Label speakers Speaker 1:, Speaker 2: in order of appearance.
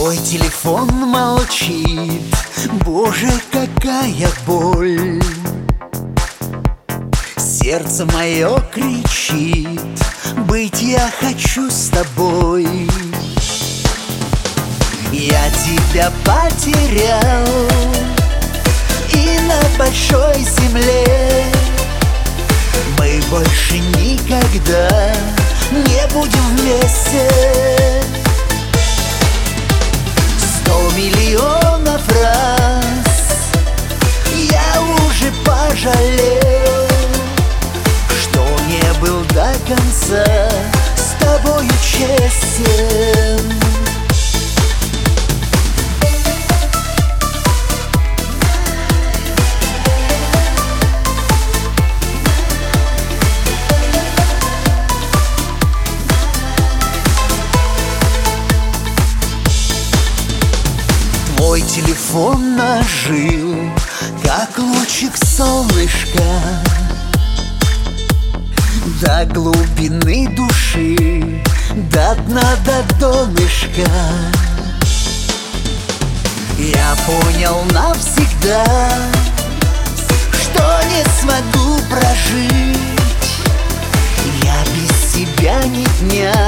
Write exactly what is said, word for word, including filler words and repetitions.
Speaker 1: Твой телефон молчит, боже, какая боль. Сердце мое кричит, быть я хочу с тобой. Я тебя потерял, и на большой земле мы больше никогда не будем вместе. Сто миллионов раз я уже пожалел, что не был до конца с тобою честен. Твой телефон ожил, как лучик солнышка, до глубины души, до дна, до донышка. Я понял навсегда, что не смогу прожить я без тебя ни дня.